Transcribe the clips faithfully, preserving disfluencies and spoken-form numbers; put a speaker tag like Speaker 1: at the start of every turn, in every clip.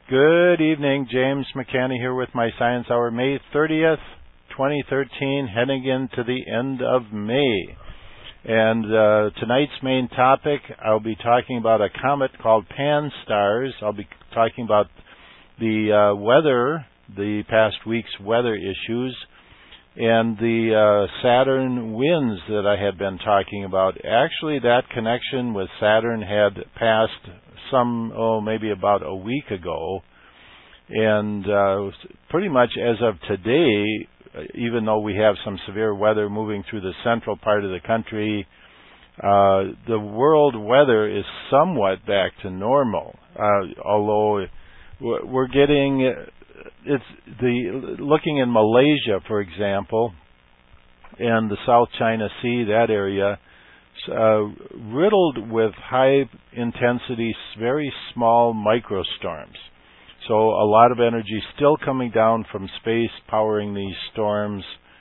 Speaker 1: Good evening, James McCanny here with my Science Hour, May thirtieth, twenty thirteen, heading into the end of May. And uh, tonight's main topic, I'll be talking about a comet called Pan-STARRS. I'll be talking about the uh, weather, the past week's weather issues, and the uh, Saturn winds that I had been talking about. Actually, that connection with Saturn had passed some, oh, maybe about a week ago. And uh, pretty much as of today, even though we have some severe weather moving through the central part of the country, uh, the world weather is somewhat back to normal. Uh, although we're getting, it's the looking in Malaysia, for example, and the South China Sea, that area, Uh, riddled with high-intensity, very small microstorms. So a lot of energy still coming down from space powering these storms.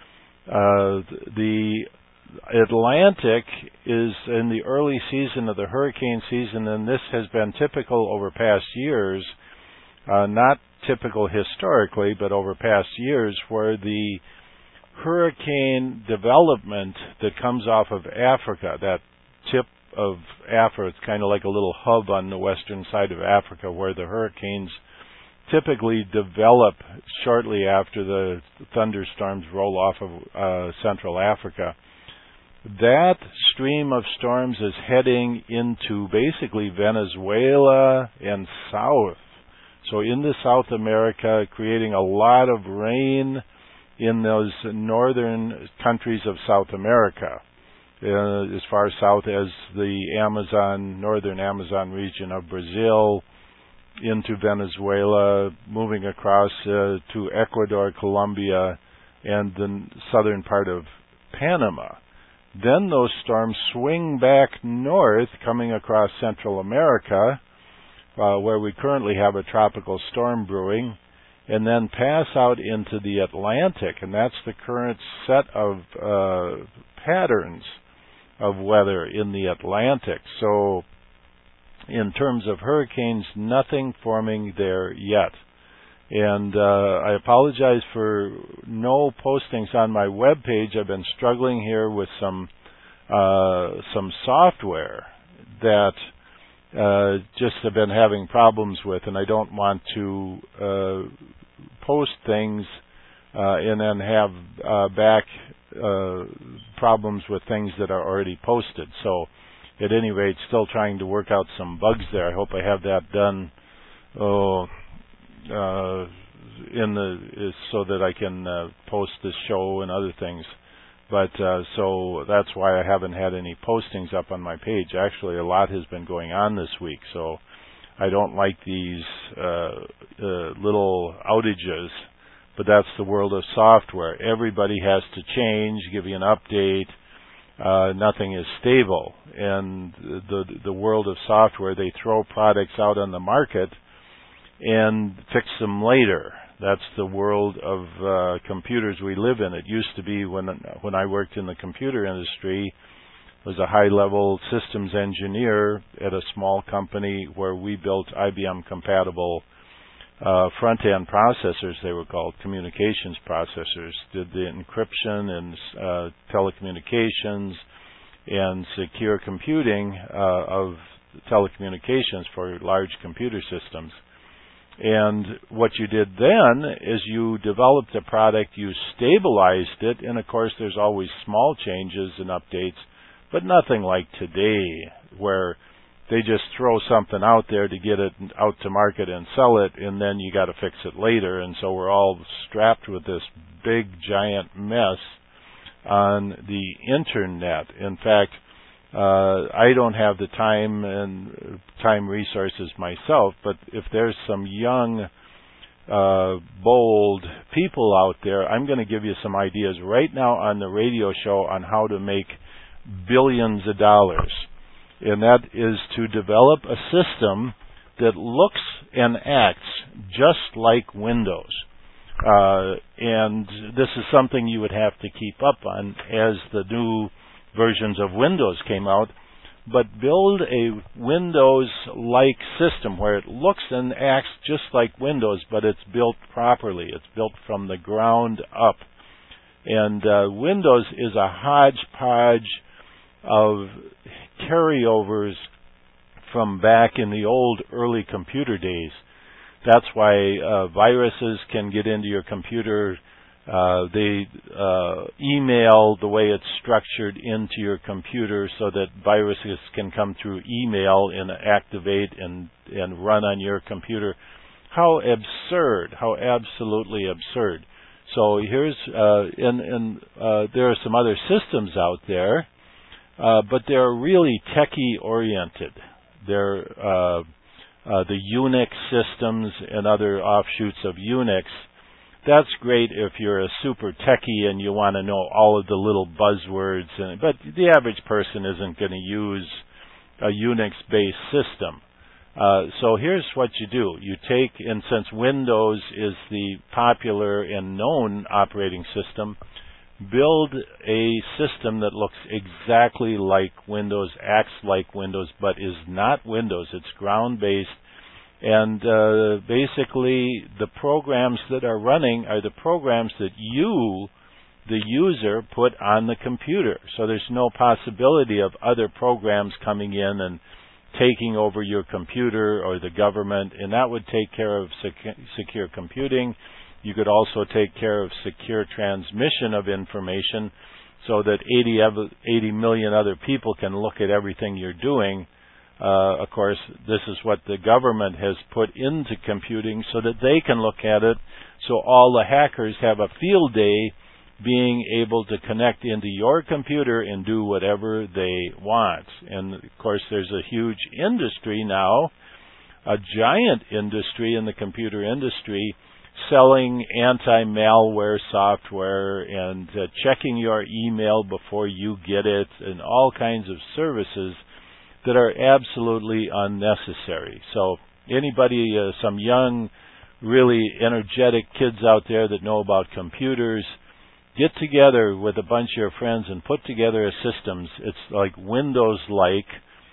Speaker 1: Uh, the Atlantic is in the early season of the hurricane season, and this has been typical over past years, uh, not typical historically, but over past years, where the hurricane development that comes off of Africa, that tip of Africa, it's kind of like a little hub on the western side of Africa where the hurricanes typically develop shortly after the thunderstorms roll off of uh, Central Africa. That stream of storms is heading into basically Venezuela and south. So into South America, creating a lot of rain in those northern countries of South America, uh, as far south as the Amazon, northern Amazon region of Brazil, into Venezuela, moving across uh, to Ecuador, Colombia, and the southern part of Panama. Then those storms swing back north, coming across Central America, uh, where we currently have a tropical storm brewing, and then pass out into the Atlantic, and that's the current set of uh, patterns of weather in the Atlantic. So in terms of hurricanes, nothing forming there yet. And uh, I apologize for no postings on my webpage. I've been struggling here with some uh, some software that Uh, just have been having problems with, and I don't want to uh, post things uh, and then have uh, back uh, problems with things that are already posted. So, at any rate, still trying to work out some bugs there. I hope I have that done oh, uh, in the so that I can uh, post this show and other things. But uh, so that's why I haven't had any postings up on my page. Actually, a lot has been going on this week, so I don't like these uh, uh, little outages. But that's the world of software. Everybody has to change, give you an update. Uh, nothing is stable. And the the world of software, they throw products out on the market and fix them later. That's the world of uh, computers we live in. It used to be when when I worked in the computer industry, I was a high-level systems engineer at a small company where we built I B M-compatible uh, front-end processors, they were called, communications processors, did the encryption and uh, telecommunications and secure computing uh, of telecommunications for large computer systems. And what you did then is you developed a product, you stabilized it, and of course there's always small changes and updates, but nothing like today where they just throw something out there to get it out to market and sell it, and then you got to fix it later. And so we're all strapped with this big giant mess on the internet. In fact, Uh, I don't have the time and time resources myself, but if there's some young, uh, bold people out there, I'm going to give you some ideas right now on the radio show on how to make billions of dollars. And that is to develop a system that looks and acts just like Windows. Uh, and this is something you would have to keep up on as the new versions of Windows came out. but build a Windows-like system where it looks and acts just like Windows, but it's built properly. It's built from the ground up. And uh, Windows is a hodgepodge of carryovers from back in the old early computer days. That's why uh, viruses can get into your computer. Uh, they uh, email the way it's structured into your computer so that viruses can come through email and activate and, and run on your computer. How absurd, how absolutely absurd. So here's, uh, and, and uh, there are some other systems out there, uh, but they're really techie oriented. They're uh, uh, the Unix systems and other offshoots of Unix. That's great if you're a super techie and you want to know all of the little buzzwords, and, but the average person isn't going to use a Unix-based system. Uh, so here's what you do. You take, and since Windows is the popular and known operating system, build a system that looks exactly like Windows, acts like Windows, but is not Windows. It's ground-based. And uh, basically, the programs that are running are the programs that you, the user, put on the computer. So there's no possibility of other programs coming in and taking over your computer or the government, and that would take care of sec- secure computing. You could also take care of secure transmission of information so that eighty, eighty million other people can look at everything you're doing. Uh, of course, this is what the government has put into computing so that they can look at it, so all the hackers have a field day being able to connect into your computer and do whatever they want. And, of course, there's a huge industry now, a giant industry in the computer industry, selling anti-malware software and uh, checking your email before you get it and all kinds of services that are absolutely unnecessary. So anybody, uh, some young, really energetic kids out there that know about computers, get together with a bunch of your friends and put together a system. It's like Windows-like,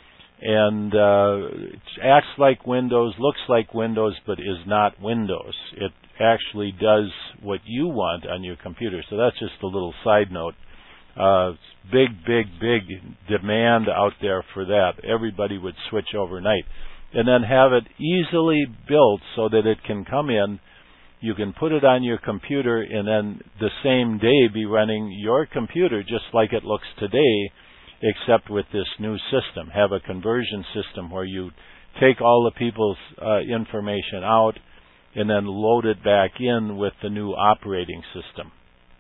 Speaker 1: and uh, it acts like Windows, looks like Windows, but is not Windows. It actually does what you want on your computer. So that's just a little side note. Uh, big, big, big demand out there for that. Everybody would switch overnight. And then have it easily built so that it can come in. You can put it on your computer and then the same day be running your computer just like it looks today, except with this new system. Have a conversion system where you take all the people's uh, information out and then load it back in with the new operating system.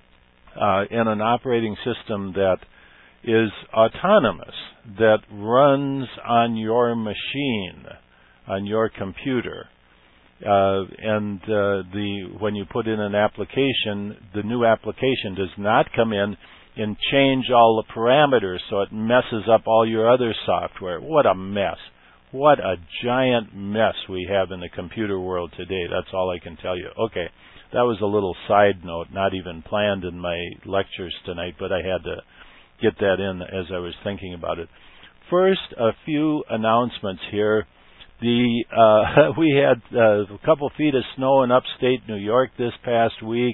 Speaker 1: Uh, and an operating system that is autonomous, that runs on your machine, on your computer. Uh, and uh, the when you put in an application, the new application does not come in and change all the parameters so it messes up all your other software. What a mess. What a giant mess we have in the computer world today. That's all I can tell you. Okay, that was a little side note, not even planned in my lectures tonight, but I had to get that in as I was thinking about it. First, a few announcements here. The uh, we had uh, a couple feet of snow in upstate New York this past week.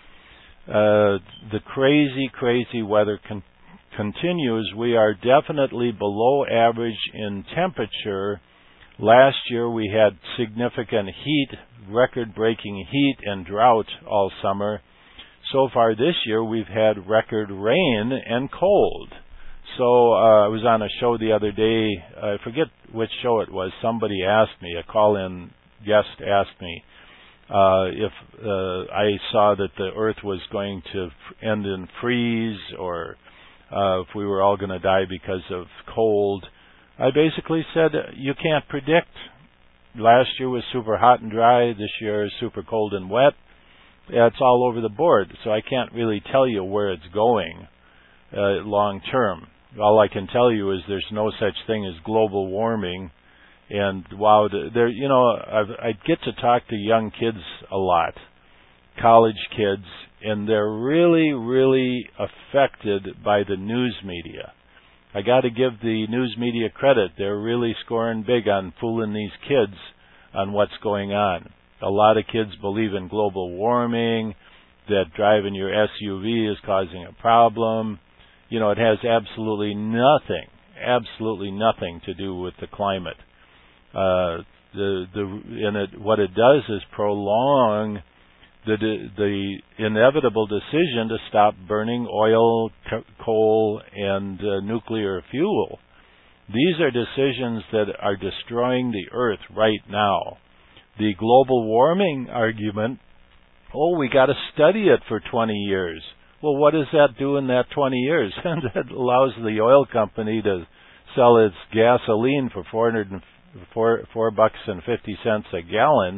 Speaker 1: Uh, the crazy, crazy weather con- continues. We are definitely below average in temperature. Last year we had significant heat, record-breaking heat and drought all summer. So far this year we've had record rain and cold. So uh, I was on a show the other day. I forget which show it was. Somebody asked me, a call-in guest asked me, uh, if uh, I saw that the Earth was going to end in freeze or uh, if we were all going to die because of cold. I basically said, you can't predict. Last year was super hot and dry. This year is super cold and wet. It's all over the board. So I can't really tell you where it's going uh, long term. All I can tell you is there's no such thing as global warming. And wow, there, you know, I've, I get to talk to young kids a lot, college kids, and they're really, really affected by the news media. I got to give the news media credit. They're really scoring big on fooling these kids on what's going on. A lot of kids believe in global warming, that driving your S U V is causing a problem. You know, it has absolutely nothing, absolutely nothing to do with the climate. Uh, the the and it, what it does is prolong the the inevitable decision to stop burning oil, co- coal, and uh, nuclear fuel. These are decisions that are destroying the earth right now. The global warming argument, oh, we got to study it for twenty years. Well, what does that do in that twenty years? And that allows the oil company to sell its gasoline for four hundred and four, four bucks and fifty cents a gallon,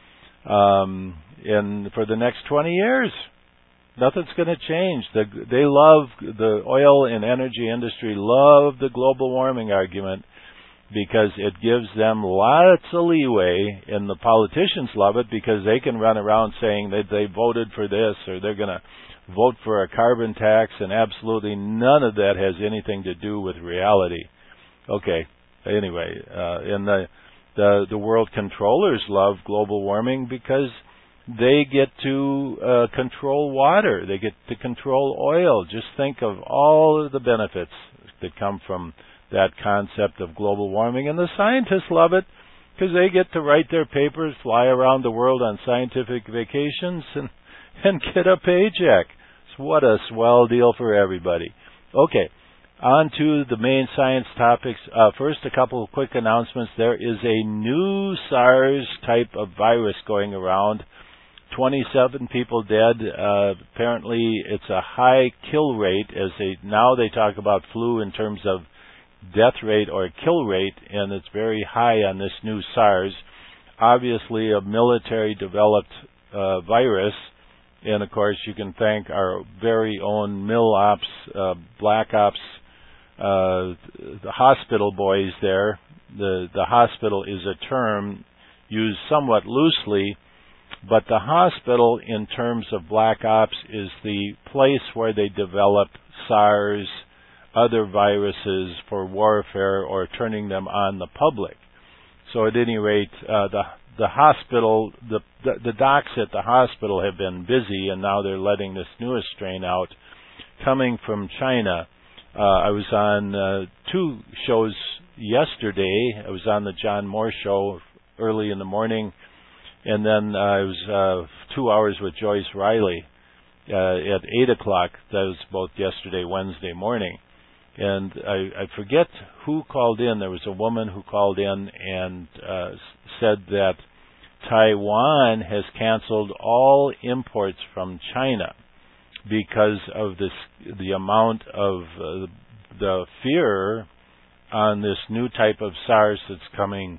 Speaker 1: um, in for the next twenty years. Nothing's going to change. The, they love the oil and energy industry. Love the global warming argument because it gives them lots of leeway, and the politicians love it because they can run around saying that they voted for this or they're going to vote for a carbon tax, and absolutely none of that has anything to do with reality. Okay. Anyway, uh, and the, the the world controllers love global warming because they get to uh, control water. They get to control oil. Just think of all of the benefits that come from that concept of global warming. And the scientists love it because they get to write their papers, fly around the world on scientific vacations, and, and get a paycheck. So what a swell deal for everybody. Okay, on to the main science topics. Uh, first, a couple of quick announcements. There is a new SARS type of virus going around. twenty-seven people dead. Uh, apparently, it's a high kill rate. As they now they talk about flu in terms of death rate or kill rate, and it's very high on this new SARS. Obviously, a military-developed uh, virus, and of course, you can thank our very own Mil Ops, uh, Black Ops, uh, the hospital boys there. The the hospital is a term used somewhat loosely. But the hospital, in terms of Black Ops, is the place where they develop SARS, other viruses for warfare or turning them on the public. So at any rate, uh, the the hospital, the, the the docs at the hospital have been busy, and now they're letting this newest strain out, coming from China. Uh, I was on uh, two shows yesterday. I was on the John Moore show early in the morning. And then uh, I was uh, two hours with Joyce Riley uh, at eight o'clock. That was both yesterday, Wednesday morning. And I, I forget who called in. There was a woman who called in and uh, said that Taiwan has canceled all imports from China because of this, the amount of uh, the fear on this new type of SARS that's coming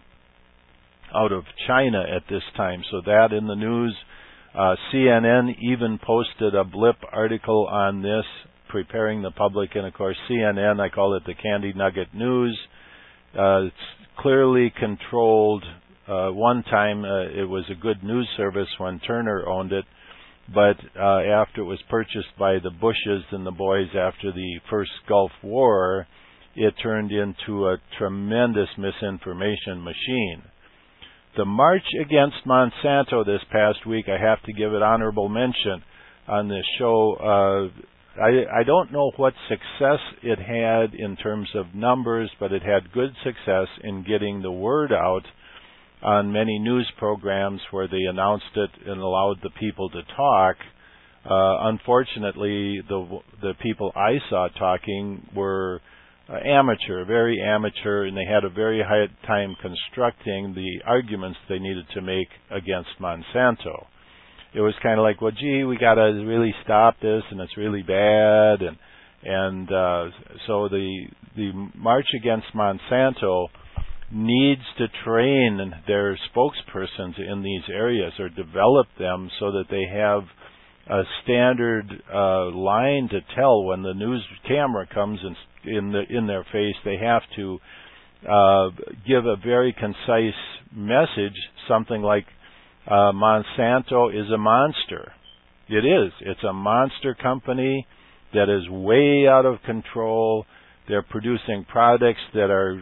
Speaker 1: out of China at this time. So that in the news, uh, C N N even posted a blip article on this, preparing the public. And of course, C N N, I call it the Candy Nugget News. Uh, it's clearly controlled. Uh, one time uh, it was a good news service when Turner owned it, but uh, after it was purchased by the Bushes and the boys after the first Gulf War, it turned into a tremendous misinformation machine. The march against Monsanto this past week, I have to give it honorable mention on this show. Uh, I, I don't know what success it had in terms of numbers, but it had good success in getting the word out on many news programs where they announced it and allowed the people to talk. Uh, unfortunately, the the people I saw talking were Uh, amateur, very amateur, and they had a very hard time constructing the arguments they needed to make against Monsanto. It was kind of like, well, gee, we got to really stop this, and it's really bad, and and uh, so the the march against Monsanto needs to train their spokespersons in these areas or develop them so that they have a standard uh, line to tell when the news camera comes and in the in their face. They have to uh, give a very concise message, something like uh, Monsanto is a monster. It is. It's a monster company that is way out of control. They're producing products that are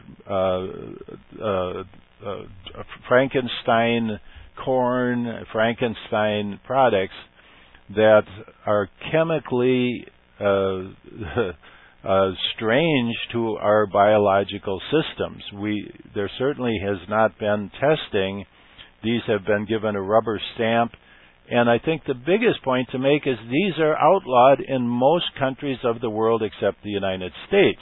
Speaker 1: uh, uh, uh, Frankenstein corn, Frankenstein products that are chemically uh, uh, strange to our biological systems. We there certainly has not been testing. These have been given a rubber stamp. And I think the biggest point to make is these are outlawed in most countries of the world except the United States.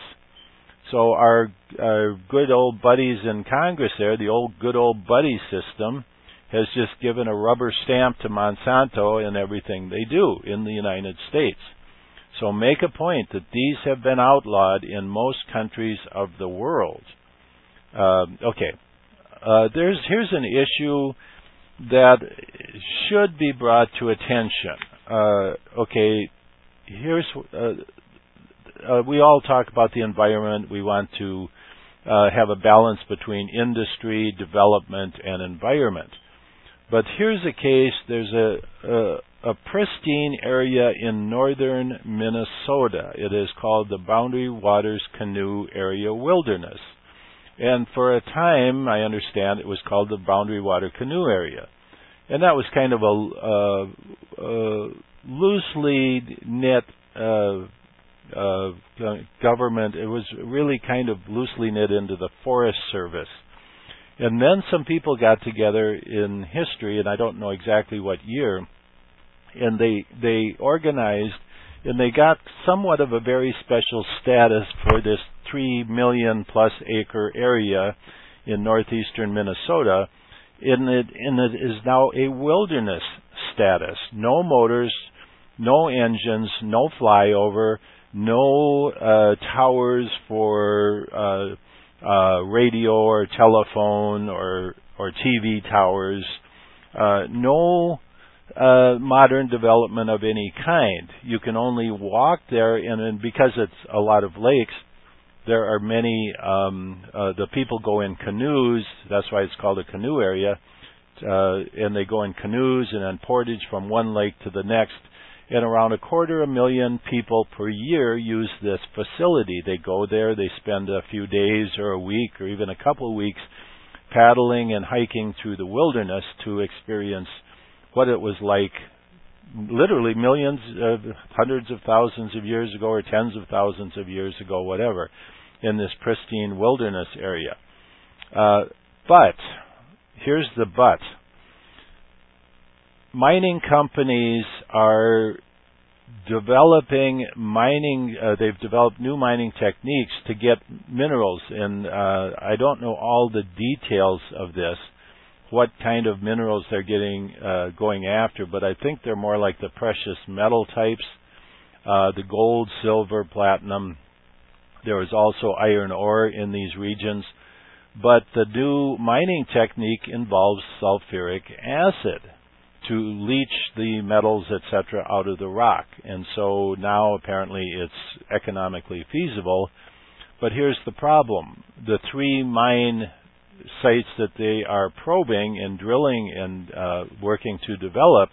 Speaker 1: So our, our good old buddies in Congress there, the old good old buddy system, has just given a rubber stamp to Monsanto in everything they do in the United States. So make a point that these have been outlawed in most countries of the world. Uh, okay, uh, there's here's an issue that should be brought to attention. Uh, okay, here's uh, uh, we all talk about the environment. We want to uh, have a balance between industry, development, and environment. But here's a case. There's a, a a pristine area in northern Minnesota. It is called the Boundary Waters Canoe Area Wilderness. And for a time, I understand, it was called the Boundary Water Canoe Area. And that was kind of a uh, uh, loosely knit uh, uh, government. It was really kind of loosely knit into the Forest Service. And then some people got together in history, and I don't know exactly what year, and they they organized, and they got somewhat of a very special status for this three million plus acre area in northeastern Minnesota, and it, and it is now a wilderness status. No motors, no engines, no flyover, no uh, towers for uh, uh, radio or telephone or or T V towers, uh, no Uh, modern development of any kind. You can only walk there, and, and because it's a lot of lakes, there are many, um, uh, the people go in canoes. That's why it's called a canoe area. Uh, and they go in canoes and then portage from one lake to the next. And around a quarter of a million people per year use this facility. They go there, they spend a few days or a week or even a couple of weeks paddling and hiking through the wilderness to experience what it was like literally millions, uh, hundreds of thousands of years ago or tens of thousands of years ago, whatever, in this pristine wilderness area. Uh, but, here's the but. Mining companies are developing mining, uh, they've developed new mining techniques to get minerals, and uh, I don't know all the details of this, what kind of minerals they're getting uh, going after, but I think they're more like the precious metal types, uh, the gold, silver, platinum. There is also iron ore in these regions, but the new mining technique involves sulfuric acid to leach the metals, et cetera, out of the rock. And so now apparently it's economically feasible. But here's the problem. The three mine sites that they are probing and drilling and uh, working to develop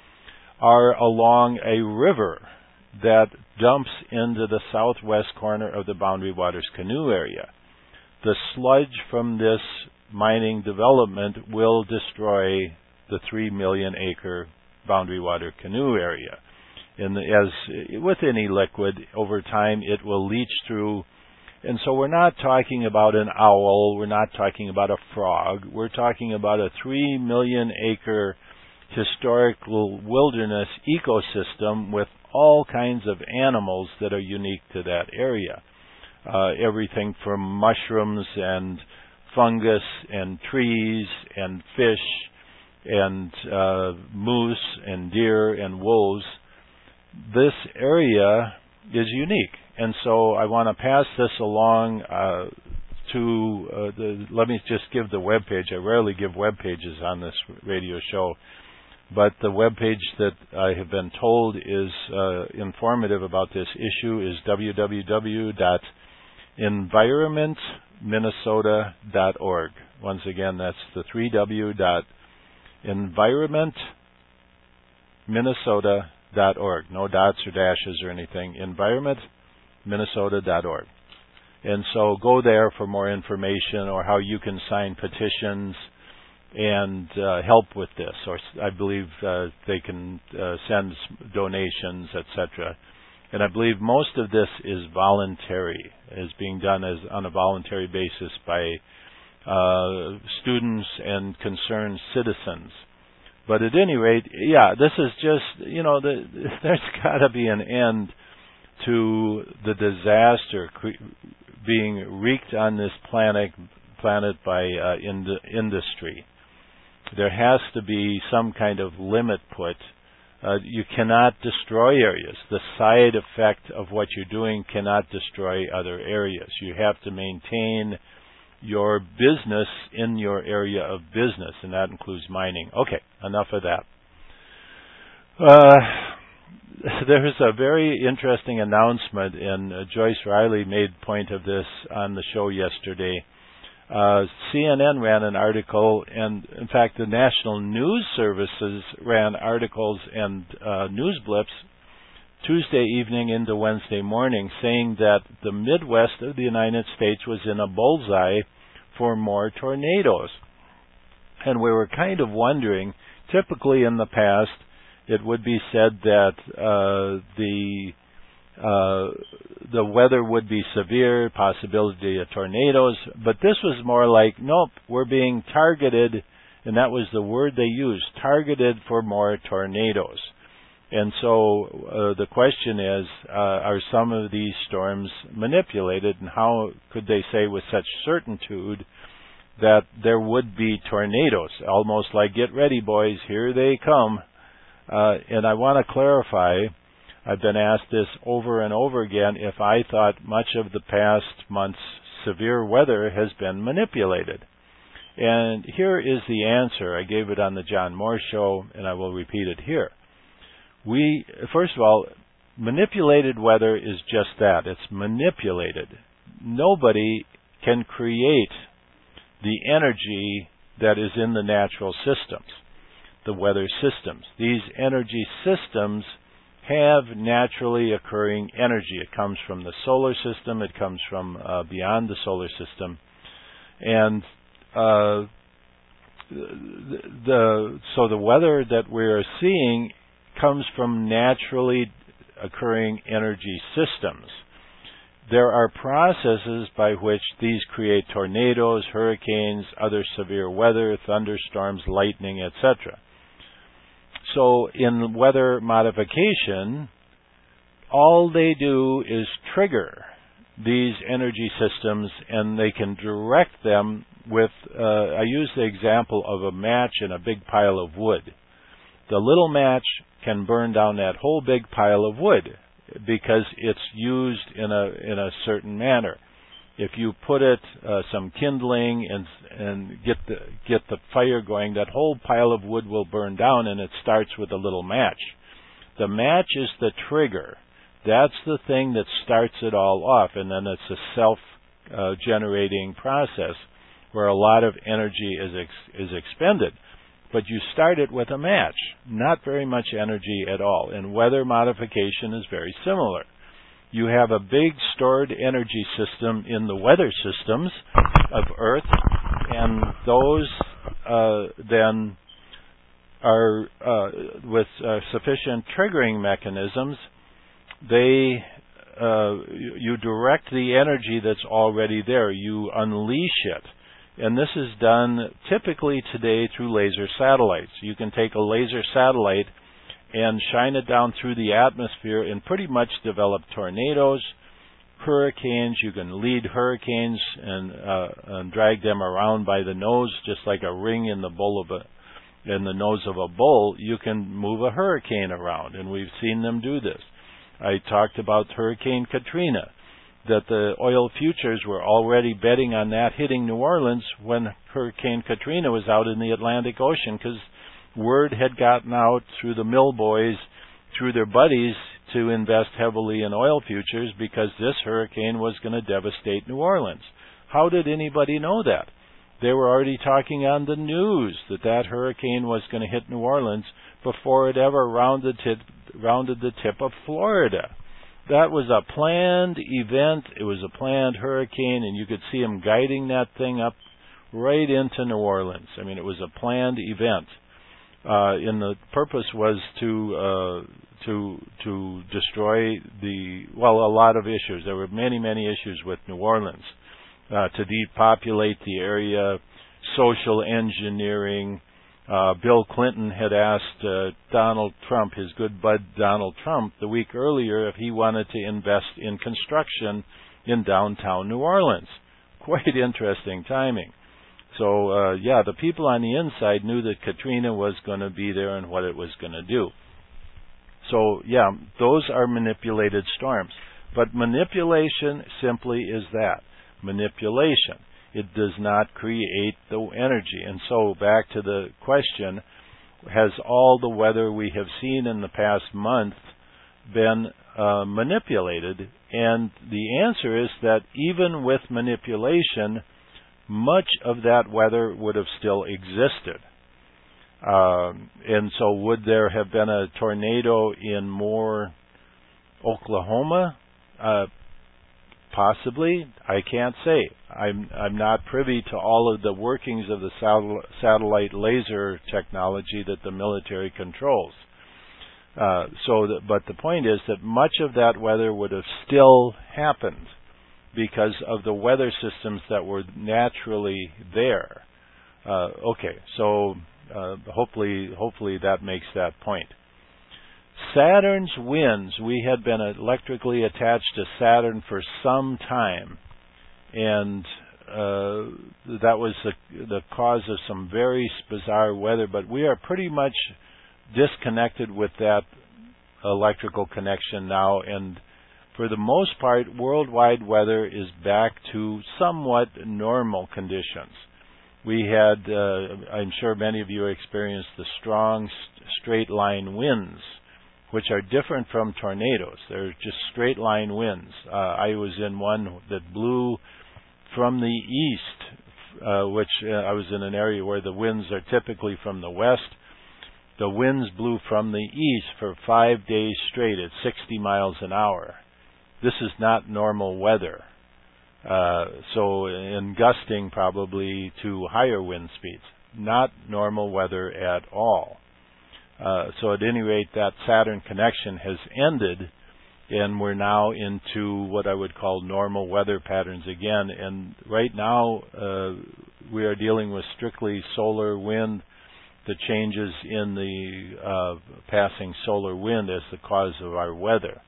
Speaker 1: are along a river that dumps into the southwest corner of the Boundary Waters Canoe Area. The sludge from this mining development will destroy the three million acre Boundary Water Canoe Area. And as with any liquid, over time it will leach through. And so we're not talking about an owl, we're not talking about a frog, we're talking about a three million acre historical wilderness ecosystem with all kinds of animals that are unique to that area. Uh, everything from mushrooms and fungus and trees and fish and uh, moose and deer and wolves. This area is unique. And so I want to pass this along uh, to uh, the, let me just give the web page. I rarely give web pages on this radio show, but the web page that I have been told is uh, informative about this issue is w w w dot environment minnesota dot org. Once again, that's the three w dot environment minnesota dot org. No dots or dashes or anything. environment minnesota dot org. And so go there for more information or how you can sign petitions and uh, help with this. Or I believe uh, they can uh, send donations, et cetera. And I believe most of this is voluntary, is being done as on a voluntary basis by uh, students and concerned citizens. But at any rate, yeah, this is just, you know, the, there's got to be an end to the disaster cre- being wreaked on this planet planet by uh, ind- industry. There has to be some kind of limit put. Uh, you cannot destroy areas. The side effect of what you're doing cannot destroy other areas. You have to maintain your business in your area of business, and that includes mining. Okay, enough of that. Uh, there's a very interesting announcement, and uh, Joyce Riley made point of this on the show yesterday. Uh, C N N ran an article, and in fact the National News Services ran articles and uh, news blips Tuesday evening into Wednesday morning saying that the Midwest of the United States was in a bullseye for more tornadoes. And we were kind of wondering, typically in the past, it would be said that uh, the uh, the weather would be severe, possibility of tornadoes, but this was more like, nope, we're being targeted, and that was the word they used, targeted for more tornadoes. And so uh, the question is, uh, are some of these storms manipulated, and how could they say with such certitude that there would be tornadoes? Almost like, get ready, boys, here they come. Uh, and I want to clarify, I've been asked this over and over again, if I thought much of the past month's severe weather has been manipulated. And here is the answer. I gave it on the John Moore Show, and I will repeat it here. We, first of all, manipulated weather is just that. It's manipulated. Nobody can create the energy that is in the natural systems, the weather systems. These energy systems have naturally occurring energy. It comes from the solar system. It comes from uh, beyond the solar system. And uh, the, the so the weather that we're seeing comes from naturally occurring energy systems. There are processes by which these create tornadoes, hurricanes, other severe weather, thunderstorms, lightning, et cetera. So in weather modification, all they do is trigger these energy systems, and they can direct them with, uh, I use the example of a match and a big pile of wood. The little match can burn down that whole big pile of wood because it's used in a in a certain manner. If you put it uh, some kindling and and get the get the fire going, that whole pile of wood will burn down, and it starts with a little match. The match is the trigger. That's the thing that starts it all off, and then it's a self-generating uh, process where a lot of energy is ex- is expended. But you start it with a match, not very much energy at all. And weather modification is very similar. You have a big stored energy system in the weather systems of Earth, and those uh, then are, uh, with uh, sufficient triggering mechanisms, they uh, you, you direct the energy that's already there. You unleash it. And this is done typically today through laser satellites. You can take a laser satellite and shine it down through the atmosphere and pretty much develop tornadoes, hurricanes. You can lead hurricanes and, uh, and drag them around by the nose, just like a ring in the bull of a, in the nose of a bull. You can move a hurricane around, and we've seen them do this. I talked about Hurricane Katrina, that the oil futures were already betting on that hitting New Orleans when Hurricane Katrina was out in the Atlantic Ocean, because word had gotten out through the mill boys, through their buddies, to invest heavily in oil futures because this hurricane was going to devastate New Orleans. How did anybody know that? They were already talking on the news that that hurricane was going to hit New Orleans before it ever rounded, tip, rounded the tip of Florida. that was a planned event. It was a planned hurricane, and you could see them guiding that thing up right into New Orleans. I mean, it was a planned event. Uh, and the purpose was to uh, to to destroy the well a lot of issues. There were many many issues with New Orleans, uh, to depopulate the area, social engineering. Uh, Bill Clinton had asked uh, Donald Trump, his good bud Donald Trump, the week earlier if he wanted to invest in construction in downtown New Orleans. Quite interesting timing. So, uh, yeah, the people on the inside knew that Katrina was going to be there and what it was going to do. So, yeah, those are manipulated storms. But manipulation simply is that, manipulation. It does not create the energy. And so, back to the question, has all the weather we have seen in the past month been uh, manipulated? And the answer is that even with manipulation, much of that weather would have still existed. Um, and so would there have been a tornado in Moore, Oklahoma? Uh, possibly. I can't say. I'm, I'm not privy to all of the workings of the satel- satellite laser technology that the military controls. Uh, so, that, but the point is that much of that weather would have still happened because of the weather systems that were naturally there. Uh, okay, so uh, hopefully, hopefully that makes that point. Saturn's winds. We had been electrically attached to Saturn for some time, and uh, that was the, the cause of some very bizarre weather. But we are pretty much disconnected with that electrical connection now, and for the most part, worldwide weather is back to somewhat normal conditions. We had, uh, I'm sure many of you experienced the strong st- straight line winds, which are different from tornadoes. They're just straight line winds. Uh, I was in one that blew from the east, uh, which uh, I was in an area where the winds are typically from the west. The winds blew from the east for five days straight at sixty miles an hour. This is not normal weather. Uh, so, in gusting probably to higher wind speeds. Not normal weather at all. Uh, so, at any rate, that Saturn connection has ended, and we're now into what I would call normal weather patterns again. And right now, uh, we are dealing with strictly solar wind, the changes in the uh, passing solar wind as the cause of our weather.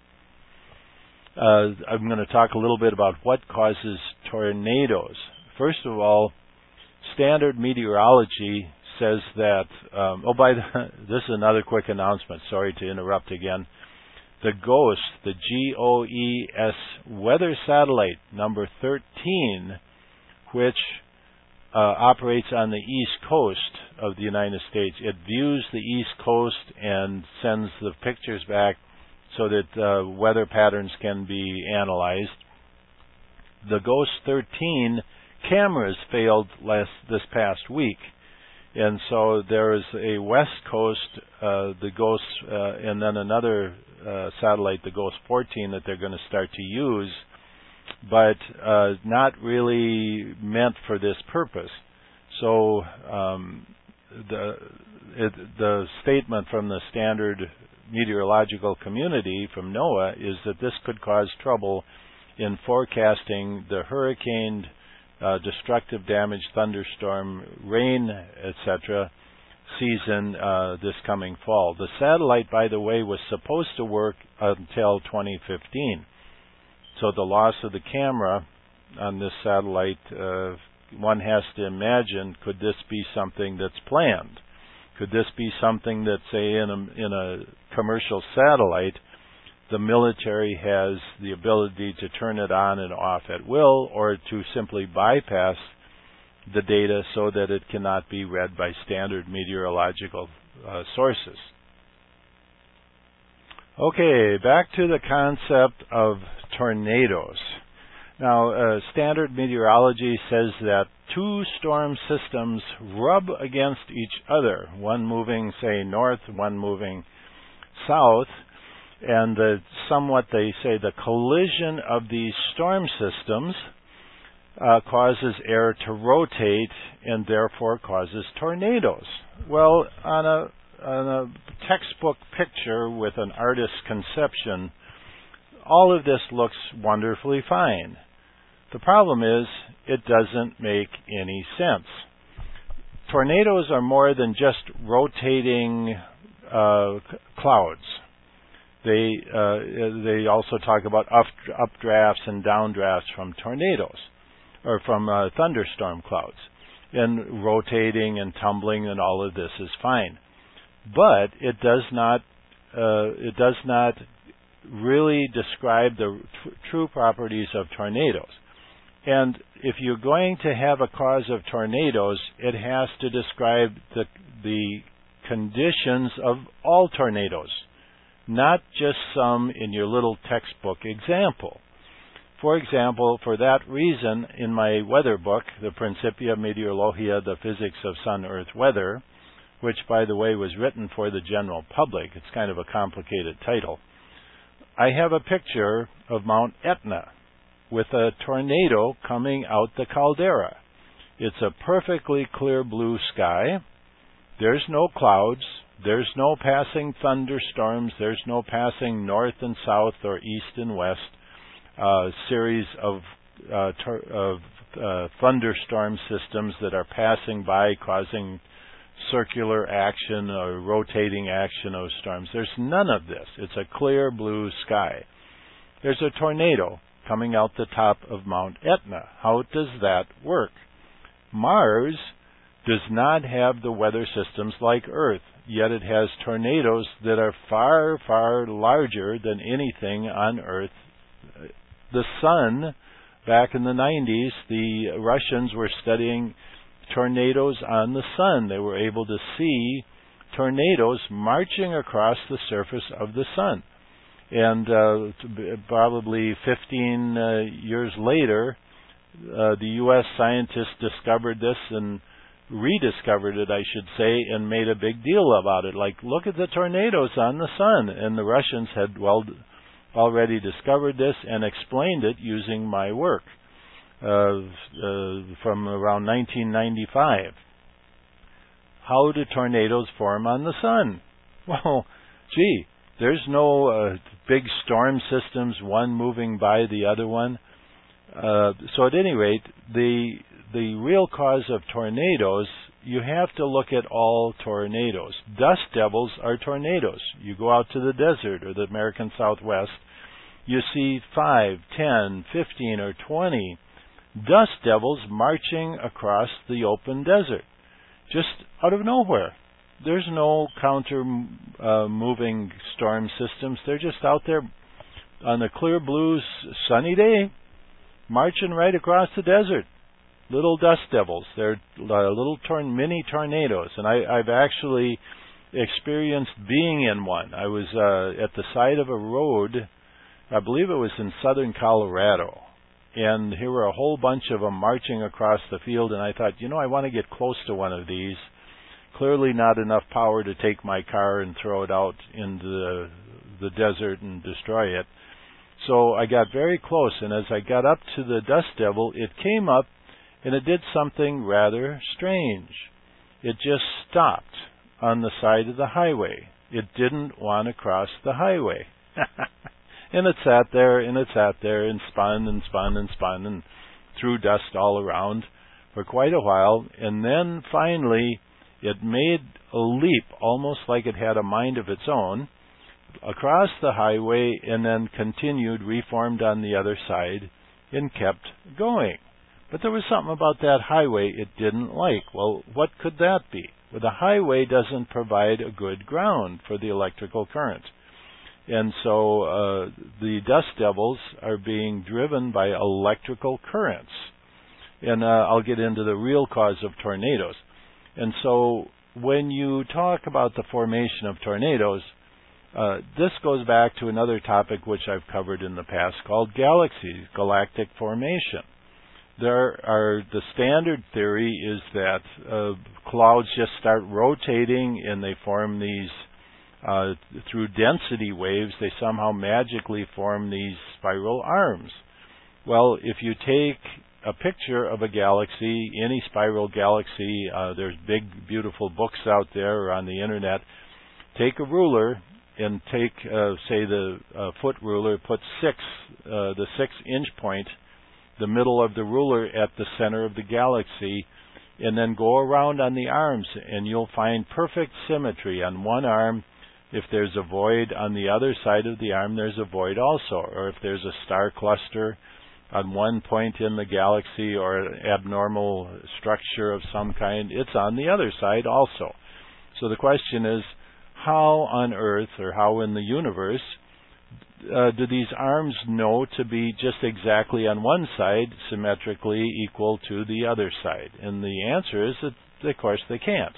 Speaker 1: Uh, I'm going to talk a little bit about what causes tornadoes. First of all, standard meteorology says that, um, oh, by the, this is another quick announcement. Sorry to interrupt again. The GOES, the G O E S weather satellite number thirteen, which uh, operates on the east coast of the United States. It views the east coast and sends the pictures back so that uh, weather patterns can be analyzed. The GOES thirteen cameras failed last this past week, and so there is a west coast, uh, the GOES, uh, and then another uh, satellite, the GOES fourteen, that they're going to start to use, but uh, not really meant for this purpose. So um, the it, the statement from the standard meteorological community from NOAA is that this could cause trouble in forecasting the hurricane, uh, destructive damage, thunderstorm, rain, et cetera season uh, this coming fall. The satellite, by the way, was supposed to work until twenty fifteen. So the loss of the camera on this satellite, uh, one has to imagine, could this be something that's planned? Could this be something that, say, in a, in a commercial satellite, the military has the ability to turn it on and off at will, or to simply bypass the data so that it cannot be read by standard meteorological uh, sources? Okay, back to the concept of tornadoes. Now, uh, standard meteorology says that two storm systems rub against each other, one moving, say, north, one moving south, And the, somewhat, they say, the collision of these storm systems uh, causes air to rotate and therefore causes tornadoes. Well, on a, on a textbook picture with an artist's conception, all of this looks wonderfully fine. The problem is, it doesn't make any sense. Tornadoes are more than just rotating uh, clouds. They uh, they also talk about up, updrafts and downdrafts from tornadoes, or from uh, thunderstorm clouds. And rotating and tumbling and all of this is fine, but it does not uh, it does not really describe the tr- true properties of tornadoes. And if you're going to have a cause of tornadoes, it has to describe the the conditions of all tornadoes, not just some in your little textbook example. For example, for that reason, in my weather book, the Principia Meteorologia, the Physics of Sun-Earth Weather, which, by the way, was written for the general public, it's kind of a complicated title, I have a picture of Mount Etna with a tornado coming out the caldera. It's a perfectly clear blue sky. There's no clouds. There's no passing thunderstorms. There's no passing north and south or east and west uh, series of, uh, tor- of uh, thunderstorm systems that are passing by, causing circular action or rotating action of storms. There's none of this. It's a clear blue sky. There's a tornado coming out the top of Mount Etna. How does that work? Mars does not have the weather systems like Earth, yet it has tornadoes that are far, far larger than anything on Earth. The sun, back in the nineties, the Russians were studying tornadoes on the sun. They were able to see tornadoes marching across the surface of the sun. And uh, probably fifteen uh, years later, uh, the U S scientists discovered this and rediscovered it, I should say, and made a big deal about it. Like, look at the tornadoes on the sun. And the Russians had well already discovered this and explained it using my work uh, uh, from around nineteen ninety-five. How do tornadoes form on the sun? Well, gee, there's no uh, big storm systems, one moving by the other one. Uh, so at any rate, the the real cause of tornadoes, you have to look at all tornadoes. Dust devils are tornadoes. You go out to the desert or the American Southwest, you see five, ten, fifteen, or twenty dust devils marching across the open desert, just out of nowhere. There's no counter uh, moving storm systems. They're just out there on a clear blue sunny day, marching right across the desert. Little dust devils. They're uh, little torn- mini tornadoes. And I, I've actually experienced being in one. I was uh, at the side of a road, I believe it was in southern Colorado. And here were a whole bunch of them marching across the field. And I thought, you know, I want to get close to one of these. Clearly not enough power to take my car and throw it out into the, the desert and destroy it. So I got very close, and as I got up to the dust devil, it came up, and it did something rather strange. It just stopped on the side of the highway. It didn't want to cross the highway. And it sat there, and it sat there, and spun and spun and spun, and threw dust all around for quite a while, and then finally it made a leap, almost like it had a mind of its own, across the highway, and then continued, reformed on the other side, and kept going. But there was something about that highway it didn't like. Well, what could that be? Well, the highway doesn't provide a good ground for the electrical current. And so uh, the dust devils are being driven by electrical currents. And uh, I'll get into the real cause of tornadoes. And so when you talk about the formation of tornadoes, uh, this goes back to another topic which I've covered in the past called galaxies, galactic formation. There are, the standard theory is that uh, clouds just start rotating and they form these uh, through density waves, they somehow magically form these spiral arms. Well, if you take a picture of a galaxy, any spiral galaxy, uh, there's big, beautiful books out there or on the internet. Take a ruler and take, uh, say, the uh, foot ruler, put six, uh, the six-inch point, the middle of the ruler at the center of the galaxy, and then go around on the arms, and you'll find perfect symmetry. On one arm, if there's a void, on the other side of the arm, there's a void also. Or if there's a star cluster on one point in the galaxy or an abnormal structure of some kind, it's on the other side also. So the question is, how on Earth or how in the universe uh, do these arms know to be just exactly on one side symmetrically equal to the other side? And the answer is that, of course, they can't,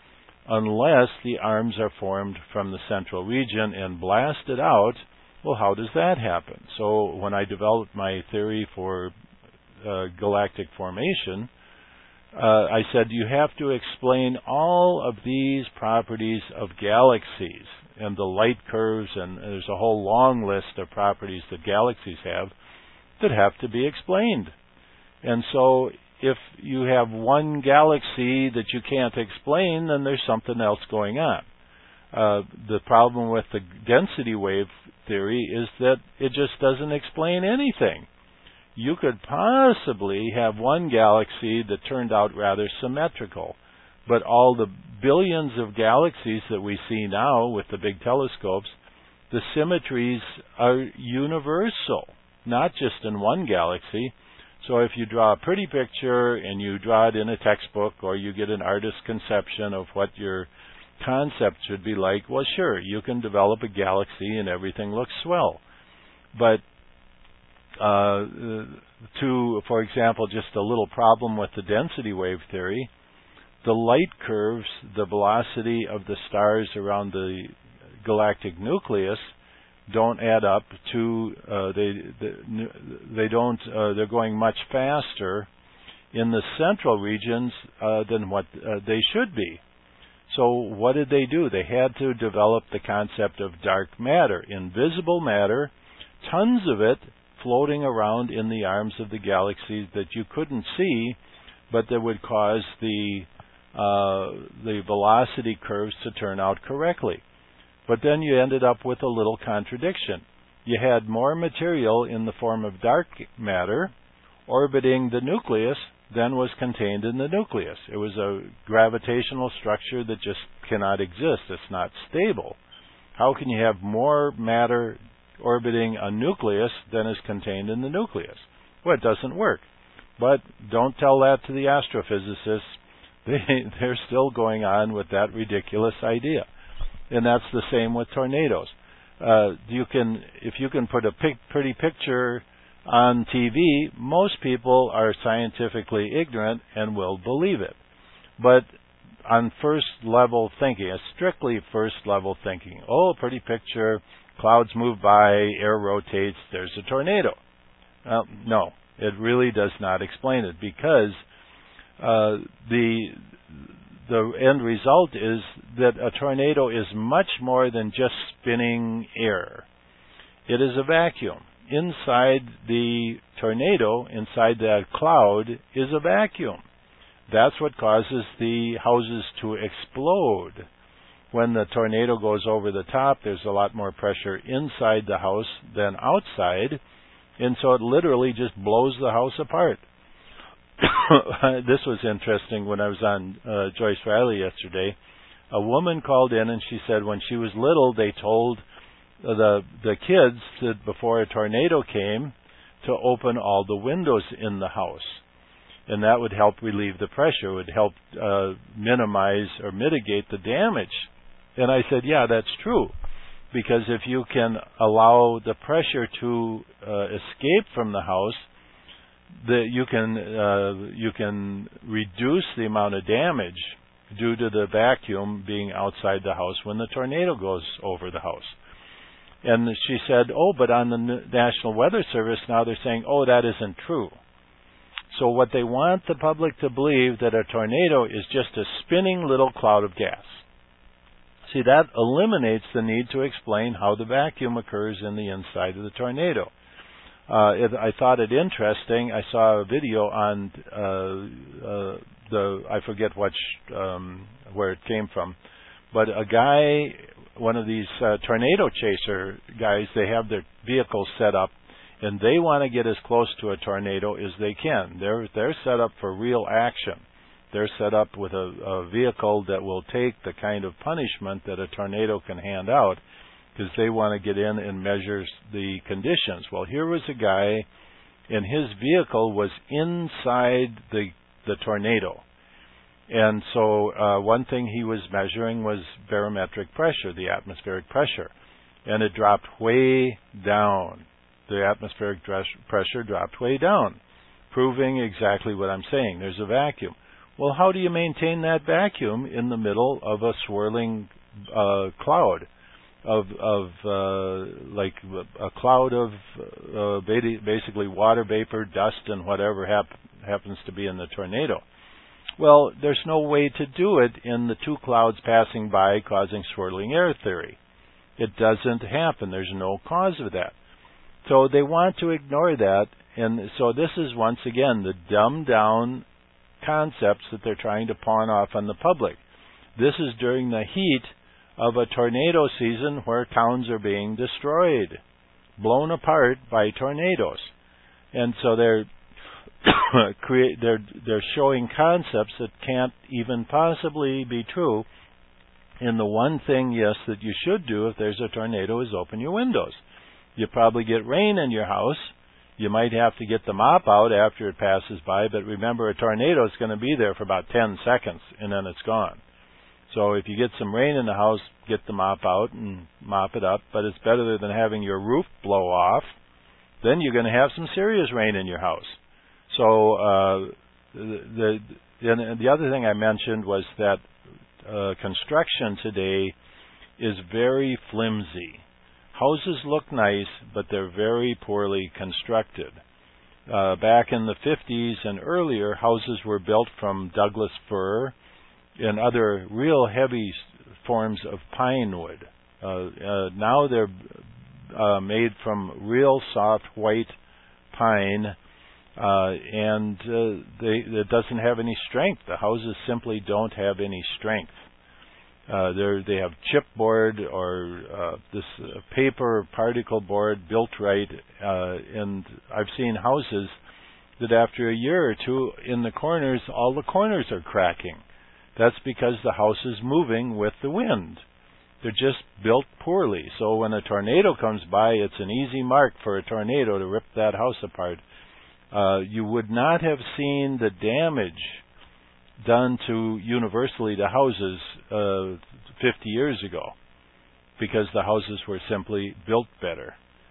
Speaker 1: unless the arms are formed from the central region and blasted out. Well, how does that happen? So when I developed my theory for uh, galactic formation, uh, I said you have to explain all of these properties of galaxies and the light curves, and there's a whole long list of properties that galaxies have that have to be explained. And so if you have one galaxy that you can't explain, then there's something else going on. Uh, the problem with the density wave theory is that it just doesn't explain anything. You could possibly have one galaxy that turned out rather symmetrical, but all the billions of galaxies that we see now with the big telescopes, the symmetries are universal, not just in one galaxy. So if you draw a pretty picture and you draw it in a textbook, or you get an artist's conception of what your concept should be like, well, sure, you can develop a galaxy and everything looks swell. But uh, to, for example, just a little problem with the density wave theory, the light curves, the velocity of the stars around the galactic nucleus don't add up to, uh, they, they, they don't, uh, they're going much faster in the central regions uh, than what uh, they should be. So what did they do? They had to develop the concept of dark matter, invisible matter, tons of it floating around in the arms of the galaxies that you couldn't see, but that would cause the uh, the velocity curves to turn out correctly. But then you ended up with a little contradiction. You had more material in the form of dark matter orbiting the nucleus than was contained in the nucleus. It was a gravitational structure that just cannot exist. It's not stable. How can you have more matter orbiting a nucleus than is contained in the nucleus? Well, it doesn't work. But don't tell that to the astrophysicists. They, they're still going on with that ridiculous idea. And that's the same with tornadoes. Uh, you can, if you can put a pic, pretty picture on T V, most people are scientifically ignorant and will believe it. But on first level thinking, a strictly first level thinking, oh, pretty picture, clouds move by, air rotates, there's a tornado. Uh, no, it really does not explain it, because uh, the the end result is that a tornado is much more than just spinning air. It is a vacuum. Inside the tornado, inside that cloud, is a vacuum. That's what causes the houses to explode. When the tornado goes over the top, there's a lot more pressure inside the house than outside, and so it literally just blows the house apart. This was interesting. When I was on uh, Joyce Riley yesterday, a woman called in and she said when she was little, they told the the kids that before a tornado came to open all the windows in the house, and that would help relieve the pressure, would help uh, minimize or mitigate the damage. And I said, yeah, that's true, because if you can allow the pressure to uh, escape from the house, that you can uh, you can reduce the amount of damage due to the vacuum being outside the house when the tornado goes over the house. And she said, oh, but on the National Weather Service now they're saying, oh, that isn't true. So what they want the public to believe, that a tornado is just a spinning little cloud of gas. See, that eliminates the need to explain how the vacuum occurs in the inside of the tornado. Uh, it, I thought it interesting. I saw a video on uh, uh, the I forget which um, where it came from, but a guy, one of these uh, tornado chaser guys, they have their vehicles set up, and they want to get as close to a tornado as they can. They're they're set up for real action. They're set up with a, a vehicle that will take the kind of punishment that a tornado can hand out, because they want to get in and measure the conditions. Well, here was a guy, and his vehicle was inside the the tornado. And so uh, one thing he was measuring was barometric pressure, the atmospheric pressure. And it dropped way down. The atmospheric pressure dropped way down, proving exactly what I'm saying. There's a vacuum. Well, how do you maintain that vacuum in the middle of a swirling uh, cloud? Of, of uh, like a cloud of uh, basically water vapor, dust, and whatever hap- happens to be in the tornado. Well, there's no way to do it in the two clouds passing by causing swirling air theory. It doesn't happen. There's no cause of that. So they want to ignore that, and so this is once again the dumbed down concepts that they're trying to pawn off on the public. This is during the heat of a tornado season where towns are being destroyed, blown apart by tornadoes. And so they're create they're they're showing concepts that can't even possibly be true. And the one thing, yes, that you should do if there's a tornado is open your windows. You probably get rain in your house. You might have to get the mop out after it passes by, but remember, a tornado is going to be there for about ten seconds, and then it's gone. So if you get some rain in the house, get the mop out and mop it up. But it's better than having your roof blow off. Then you're going to have some serious rain in your house. So uh, the, the and the other thing I mentioned was that uh, construction today is very flimsy. Houses look nice, but they're very poorly constructed. Uh, back in the fifties and earlier, houses were built from Douglas fir and other real heavy forms of pine wood. Uh, uh, now they're uh, made from real soft white pine, uh, and uh, they, it doesn't have any strength. The houses simply don't have any strength. Uh, they have chipboard or uh, this uh, paper particle board built right, uh, and I've seen houses that after a year or two in the corners, all the corners are cracking. That's because the house is moving with the wind. They're just built poorly. So when a tornado comes by, it's an easy mark for a tornado to rip that house apart. Uh, you would not have seen the damage done to universally to houses uh, fifty years ago, because the houses were simply built better,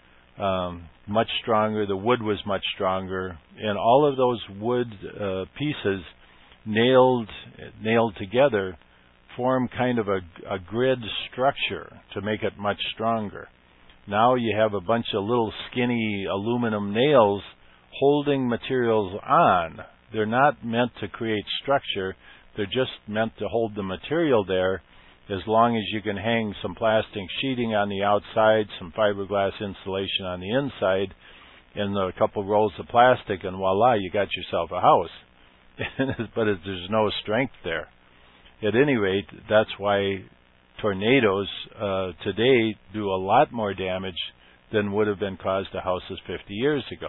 Speaker 1: um, much stronger. The wood was much stronger, and all of those wood uh, pieces nailed nailed together form kind of a, a grid structure to make it much stronger. Now you have a bunch of little skinny aluminum nails holding materials on. They're not meant to create structure. They're just meant to hold the material there, as long as you can hang some plastic sheeting on the outside, some fiberglass insulation on the inside, and a couple rolls of plastic, and voila, you got yourself a house. But it, there's no strength there. At any rate, that's why tornadoes uh, today do a lot more damage than would have been caused to houses fifty years ago.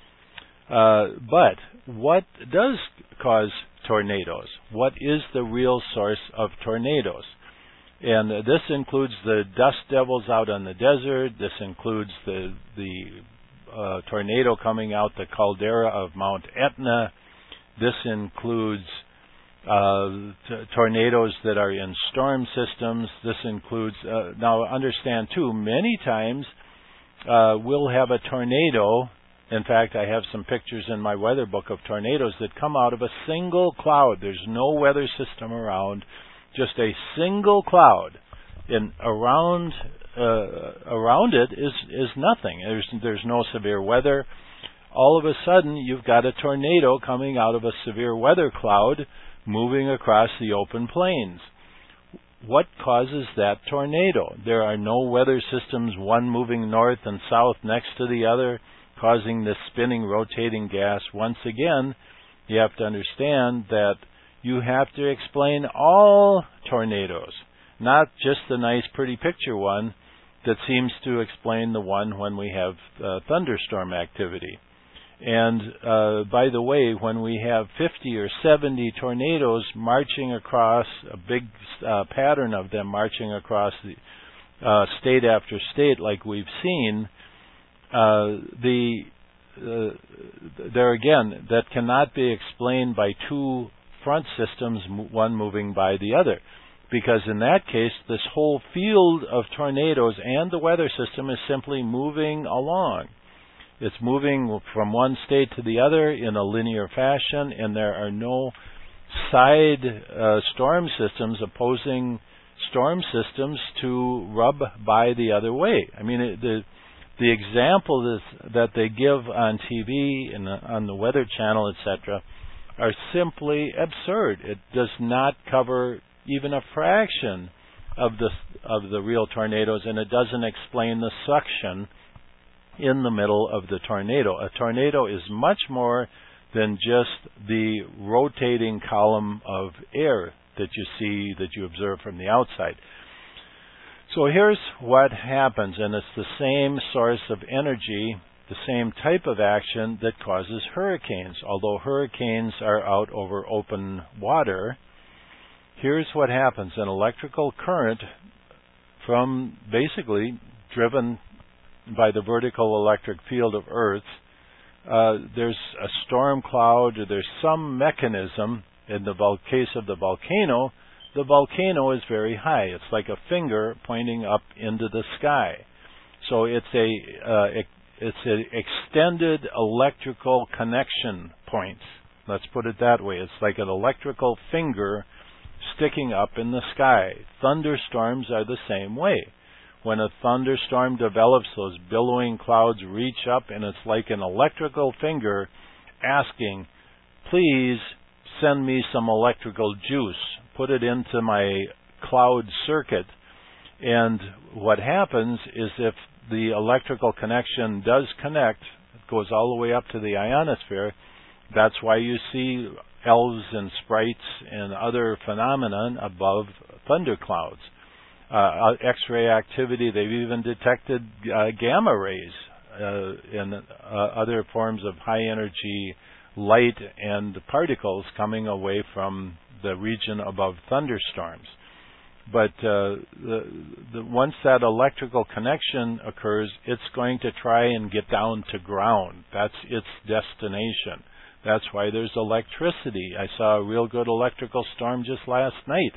Speaker 1: Uh, but what does cause tornadoes? What is the real source of tornadoes? And uh, this includes the dust devils out on the desert. This includes the the uh, tornado coming out the caldera of Mount Etna. This includes uh, t- tornadoes that are in storm systems. This includes, uh, now understand too, many times uh, we'll have a tornado. In fact, I have some pictures in my weather book of tornadoes that come out of a single cloud. There's no weather system around, just a single cloud. And around uh, around it is is nothing. There's there's no severe weather. All of a sudden, you've got a tornado coming out of a severe weather cloud moving across the open plains. what causes that tornado? There are no weather systems, one moving north and south next to the other, causing this spinning, rotating gas. Once again, you have to understand that you have to explain all tornadoes, not just the nice, pretty picture one that seems to explain the one when we have uh, thunderstorm activity. And uh, by the way, when we have fifty or seventy tornadoes marching across, a big uh, pattern of them marching across the uh, state after state like we've seen, uh, the uh, there again, that cannot be explained by two front systems, one moving by the other. Because in that case, this whole field of tornadoes and the weather system is simply moving along. It's moving from one state to the other in a linear fashion, and there are no side uh, storm systems opposing storm systems to rub by the other way. I mean, it, the the example is, that they give on T V and on the Weather Channel, et cetera, are simply absurd. It does not cover even a fraction of the of the real tornadoes, and it doesn't explain the suction in the middle of the tornado. A tornado is much more than just the rotating column of air that you see, that you observe from the outside. So here's what happens, and it's the same source of energy, the same type of action that causes hurricanes. Although hurricanes are out over open water, here's what happens. An electrical current from basically driven by the vertical electric field of Earth, uh, there's a storm cloud, or there's some mechanism. In the vol- case of the volcano, the volcano is very high. It's like a finger pointing up into the sky. So it's a uh, it's an extended electrical connection point. Let's put it that way. It's like an electrical finger sticking up in the sky. Thunderstorms are the same way. When a thunderstorm develops, those billowing clouds reach up, and it's like an electrical finger asking, please send me some electrical juice. Put it into my cloud circuit. And what happens is, if the electrical connection does connect, it goes all the way up to the ionosphere. That's why you see elves and sprites and other phenomenon above thunderclouds. Uh, X-ray activity, they've even detected uh, gamma rays uh, and uh, other forms of high-energy light and particles coming away from the region above thunderstorms. But uh, the, the, once that electrical connection occurs, it's going to try and get down to ground. That's its destination. That's why there's electricity. I saw a real good electrical storm just last night.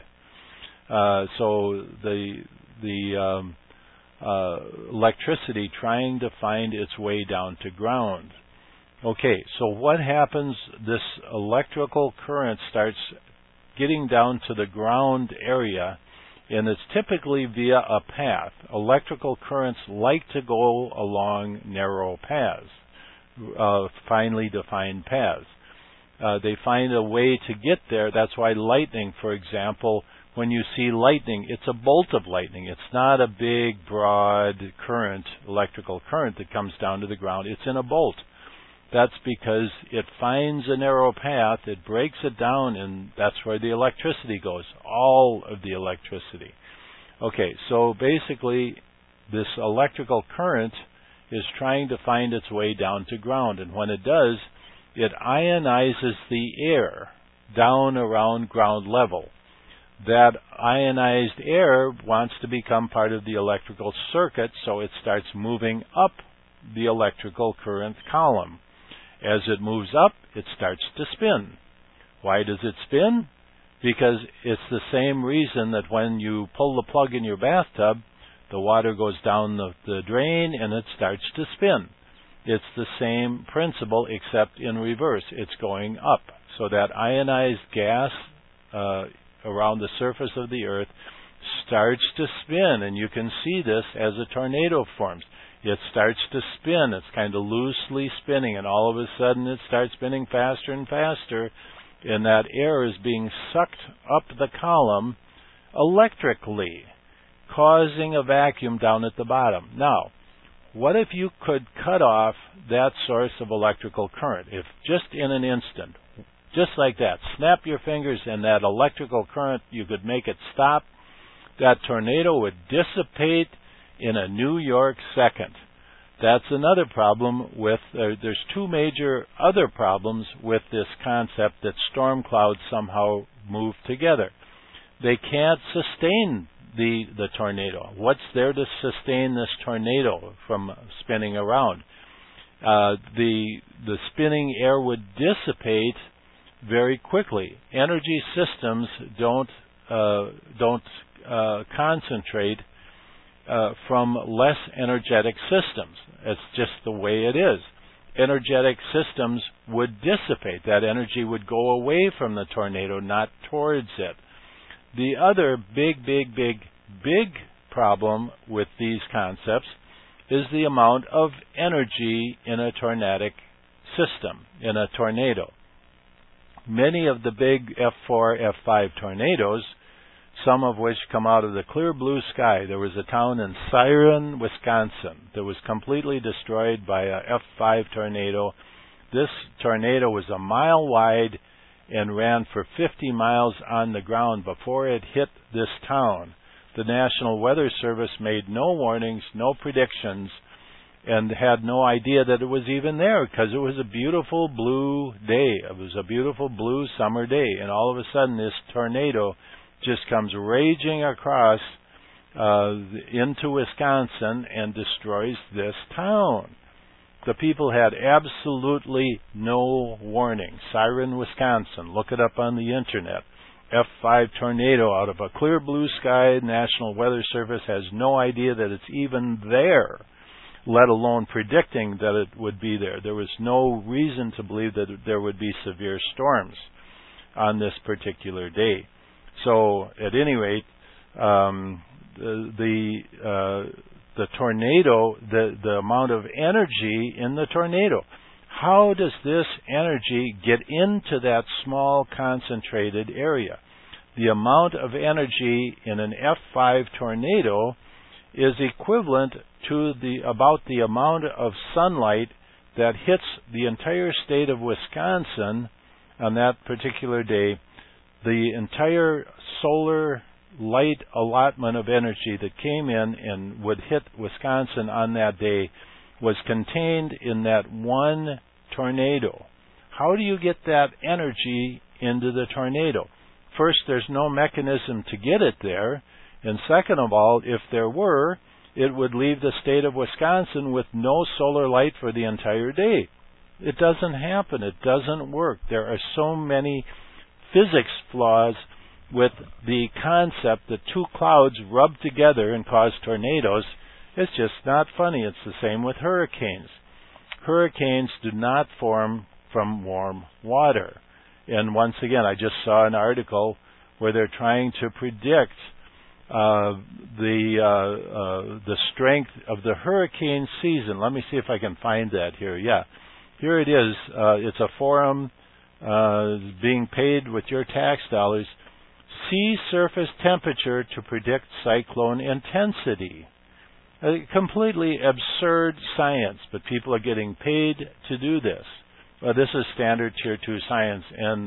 Speaker 1: Uh, so the the um, uh, electricity trying to find its way down to ground. Okay, so what happens? This electrical current starts getting down to the ground area, and it's typically via a path. Electrical currents like to go along narrow paths, uh, finely defined paths. Uh, they find a way to get there. That's why lightning, for example, when you see lightning, it's a bolt of lightning. It's not a big, broad current, electrical current that comes down to the ground. It's in a bolt. That's because it finds a narrow path, it breaks it down, and that's where the electricity goes, all of the electricity. Okay, so basically, this electrical current is trying to find its way down to ground, and when it does, it ionizes the air down around ground level. That ionized air wants to become part of the electrical circuit, so it starts moving up the electrical current column. As it moves up, it starts to spin. Why does it spin? Because it's the same reason that when you pull the plug in your bathtub, the water goes down the, the drain and it starts to spin. It's the same principle, except in reverse. It's going up. So that ionized gas uh, around the surface of the earth starts to spin, and you can see this as a tornado forms. It starts to spin. It's kind of loosely spinning, and all of a sudden it starts spinning faster and faster, and that air is being sucked up the column electrically, causing a vacuum down at the bottom. Now, what if you could cut off that source of electrical current? If just in an instant, just like that, snap your fingers and that electrical current, you could make it stop, that tornado would dissipate in a New York second. That's another problem with, uh, there's two major other problems with this concept that storm clouds somehow move together. They can't sustain the the tornado. What's there to sustain this tornado from spinning around? Uh, the the spinning air would dissipate very quickly. Energy systems don't uh, don't uh, concentrate uh, from less energetic systems. It's just the way it is. Energetic systems would dissipate. That energy would go away from the tornado, not towards it. The other big, big, big, big problem with these concepts is the amount of energy in a tornadic system, in a tornado. Many of the big F four, F five tornadoes, some of which come out of the clear blue sky. There was a town in Siren, Wisconsin, that was completely destroyed by a F five tornado. This tornado was a mile wide and ran for fifty miles on the ground before it hit this town. The National Weather Service made no warnings, no predictions, and had no idea that it was even there because it was a beautiful blue day. It was a beautiful blue summer day, and all of a sudden this tornado just comes raging across uh, into Wisconsin and destroys this town. The people had absolutely no warning. Siren, Wisconsin. Look it up on the internet. F five tornado out of a clear blue sky. National Weather Service has no idea that it's even there, let alone predicting that it would be there. There was no reason to believe that there would be severe storms on this particular day. So, at any rate, um, the the, uh, the tornado, the, the amount of energy in the tornado, how does this energy get into that small concentrated area? The amount of energy in an F five tornado is equivalent to the about the amount of sunlight that hits the entire state of Wisconsin on that particular day. The entire solar light allotment of energy that came in and would hit Wisconsin on that day was contained in that one tornado. How do you get that energy into the tornado? First, there's no mechanism to get it there. And second of all, if there were, it would leave the state of Wisconsin with no solar light for the entire day. It doesn't happen. It doesn't work. There are so many physics flaws with the concept that two clouds rub together and cause tornadoes. It's just not funny. It's the same with hurricanes. Hurricanes do not form from warm water. And once again, I just saw an article where they're trying to predict uh, the uh, uh, the strength of the hurricane season. Let me see if I can find that here. Yeah, here it is. Uh, it's a forum uh, being paid with your tax dollars. Sea surface temperature to predict cyclone intensity. A completely absurd science, but people are getting paid to do this. Well, this is standard tier two science. And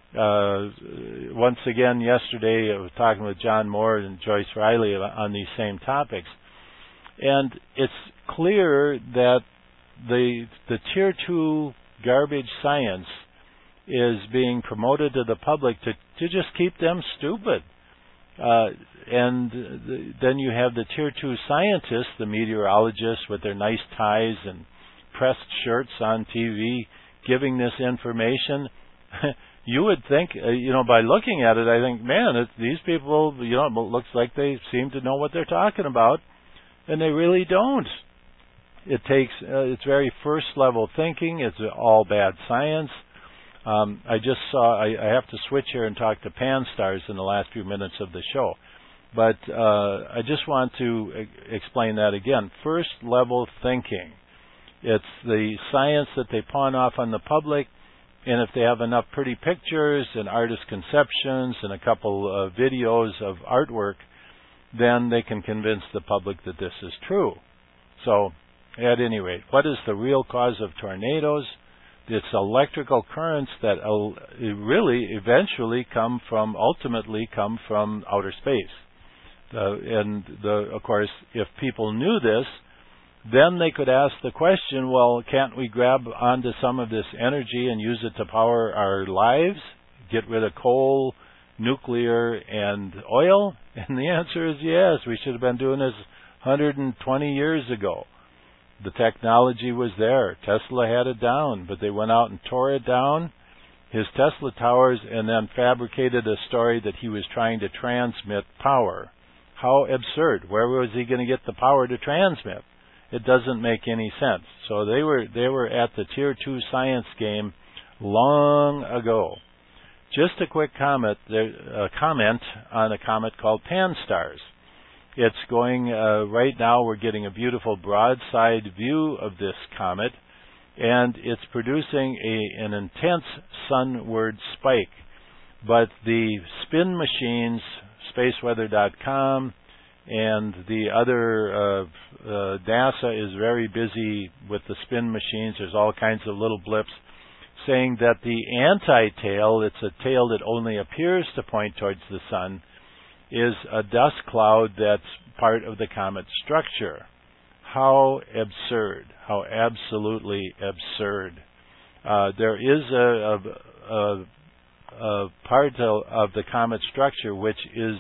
Speaker 1: uh, once again, yesterday I was talking with John Moore and Joyce Riley on these same topics. And it's clear that the the tier two garbage science is being promoted to the public to, to just keep them stupid. Uh, and the, then you have the tier two scientists, the meteorologists with their nice ties and pressed shirts on T V, giving this information. You would think, uh, you know, by looking at it, I think, man, it, these people, you know, it looks like they seem to know what they're talking about, and they really don't. It takes, uh, it's very first level thinking. It's all bad science. Um, I just saw, I, I have to switch here and talk to Pan-Stars in the last few minutes of the show. But uh, I just want to e- explain that again. First level thinking. It's the science that they pawn off on the public And if they have enough pretty pictures and artist conceptions and a couple of videos of artwork, then they can convince the public that this is true. So, at any rate, what is the real cause of tornadoes? It's electrical currents that uh, really eventually come from, ultimately come from outer space. Uh, and the, of course, if people knew this, then they could ask the question, well, can't we grab onto some of this energy and use it to power our lives? Get rid of coal, nuclear, and oil? And the answer is yes. We should have been doing this one hundred twenty years ago. The technology was there. Tesla had it down, but they went out and tore it down, his Tesla towers, and then fabricated a story that he was trying to transmit power. How absurd. Where was he going to get the power to transmit? It doesn't make any sense. So they were they were at the tier two science game long ago. Just a quick comment, there, a comment on a comet called Pan-STARRS. It's going, uh, right now we're getting a beautiful broadside view of this comet, and it's producing a, an intense sunward spike. But the spin machines, space weather dot com, and the other, uh, uh, NASA is very busy with the spin machines. There's all kinds of little blips saying that the anti-tail, it's a tail that only appears to point towards the sun, is a dust cloud that's part of the comet's structure. How absurd. How absolutely absurd. Uh, there is a, a, a, a part of, of the comet structure which is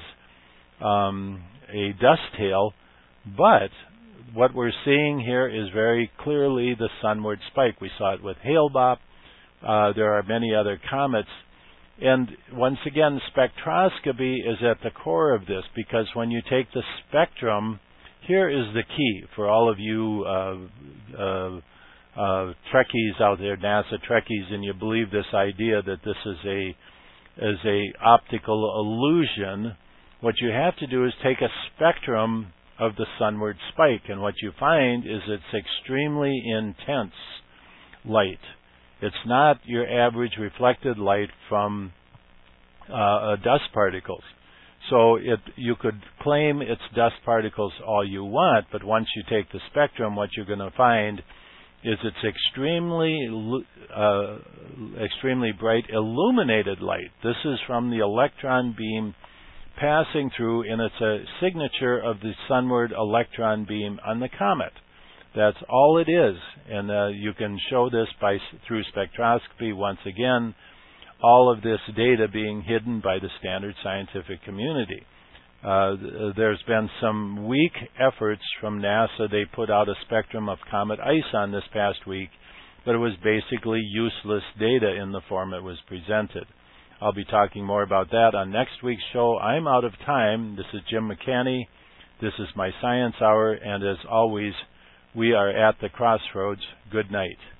Speaker 1: um, a dust tail, but what we're seeing here is very clearly the sunward spike. We saw it with Hale-Bopp. Uh, there are many other comets. And once again, spectroscopy is at the core of this, because when you take the spectrum, here is the key for all of you uh, uh, uh, Trekkies out there, NASA Trekkies, and you believe this idea that this is a is a optical illusion. What you have to do is take a spectrum of the sunward spike, and what you find is it's extremely intense light. It's not your average reflected light from uh, dust particles. So it, you could claim it's dust particles all you want, but once you take the spectrum, what you're going to find is it's extremely, uh, extremely bright illuminated light. This is from the electron beam passing through, and it's a signature of the sunward electron beam on the comet. That's all it is, and uh, you can show this by through spectroscopy. Once again, all of this data being hidden by the standard scientific community. Uh, there's been some weak efforts from NASA. They put out a spectrum of comet ISON this past week, but it was basically useless data in the form it was presented. I'll be talking more about that on next week's show. I'm out of time. This is Jim McCanny. This is my Science Hour, and as always, we are at the crossroads. Good night.